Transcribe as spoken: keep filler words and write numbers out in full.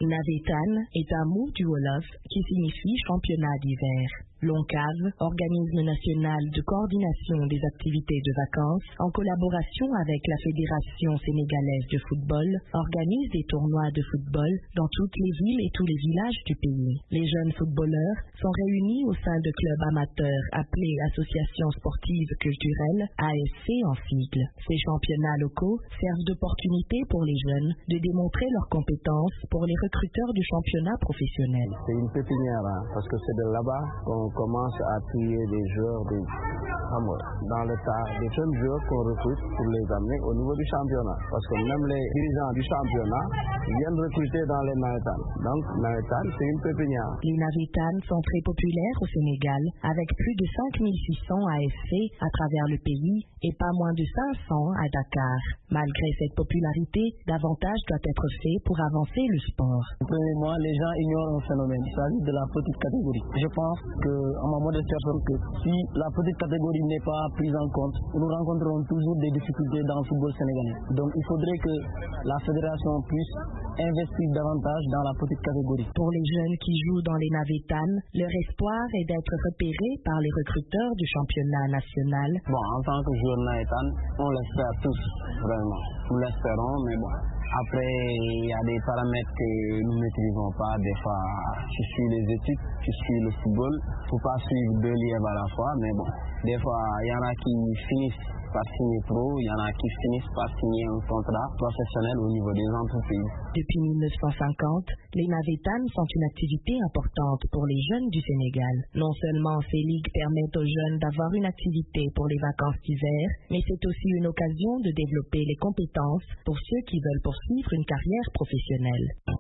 L'Inavetan est un mot du Wolof qui signifie championnat d'hiver. L'ONCAV, organisme national de coordination des activités de vacances, en collaboration avec la Fédération sénégalaise de football, organise des tournois de football dans toutes les villes et tous les villages du pays. Les jeunes footballeurs sont réunis au sein de clubs amateurs appelés Associations sportives culturelles, A S C en sigle. Ces championnats locaux servent d'opportunité pour les jeunes de démontrer leurs compétences pour les recruteurs du championnat professionnel. C'est une pépinière, hein, parce que c'est de là-bas qu'on commence à trier des joueurs des, dans le tas, des jeunes joueurs qu'on recrute pour les amener au niveau du championnat. Parce que même les dirigeants du championnat viennent recruter dans les Navetan. Donc, Navetan, c'est une pépinière. Les Navetan sont très populaires au Sénégal, avec plus de cinq mille six cents A S C à travers le pays et pas moins de cinq cents à Dakar. Malgré cette popularité, davantage doit être fait pour avancer le sport. Premièrement, les gens ignorent un phénomène, il s'agit de la petite catégorie. Je pense qu'à ma modeste personne, que si la petite catégorie n'est pas prise en compte, nous rencontrerons toujours des difficultés dans le football sénégalais. Donc il faudrait que la fédération puisse investir davantage dans la petite catégorie. Pour les jeunes qui jouent dans les Navetan, leur espoir est d'être repérés par les recruteurs du championnat national. Bon, en tant que joueur Navetan, on l'espère tous, vraiment. Nous l'espérons, mais bon. Après, il y a des paramètres que nous ne maîtrisons pas. Des fois, tu suis les études, tu suis le football. Il ne faut pas suivre deux lièvres à la fois, mais bon, des fois, il y en a qui finissent par signer pro, il y en a qui finissent par signer un contrat professionnel au niveau des entreprises. Depuis mille neuf cent cinquante, les Navetan sont une activité importante pour les jeunes du Sénégal. Non seulement ces ligues permettent aux jeunes d'avoir une activité pour les vacances d'hiver, mais c'est aussi une occasion de développer les compétences pour ceux qui veulent poursuivre une carrière professionnelle.